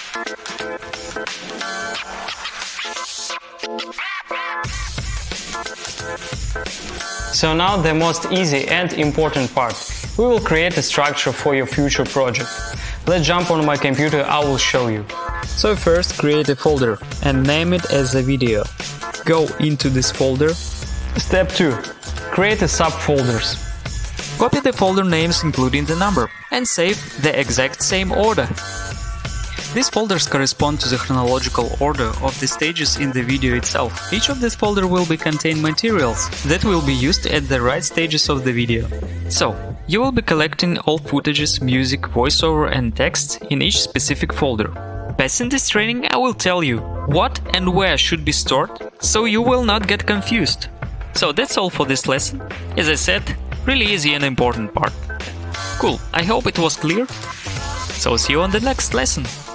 So now the most easy and important part. We will create a structure for your future project. Let's jump on my computer, I will show you. So first create a folder and name it as a video. Go into this folder. Step 2. Create a subfolders. Copy the folder names including the number and save the exact same order. These folders correspond to the chronological order of the stages in the video itself. Each of these folders will contain materials that will be used at the right stages of the video. So, you will be collecting all footages, music, voiceover and text in each specific folder. Passing this training, I will tell you what and where should be stored, so you will not get confused. So that's all for this lesson. As I said, really easy and important part. Cool, I hope it was clear. So see you on the next lesson.